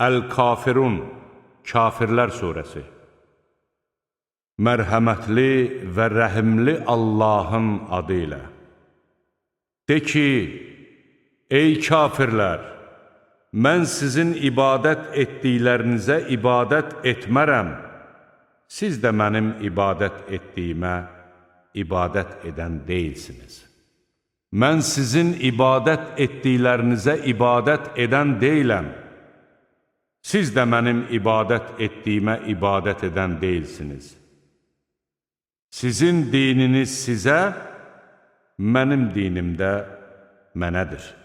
Əl-Kafirun, Kafirlər surəsi. Mərhəmətli və rəhimli Allahın adı ilə. De ki, ey kafirlər, mən sizin ibadət etdiklərinizə ibadət etmərəm, siz də mənim ibadət etdiyimə ibadət edən deyilsiniz. Mən sizin ibadət etdiklərinizə ibadət edən deyiləm, siz də mənim ibadət etdiyimə ibadət edən deyilsiniz. Sizin dininiz sizə, mənim dinim də mənədir.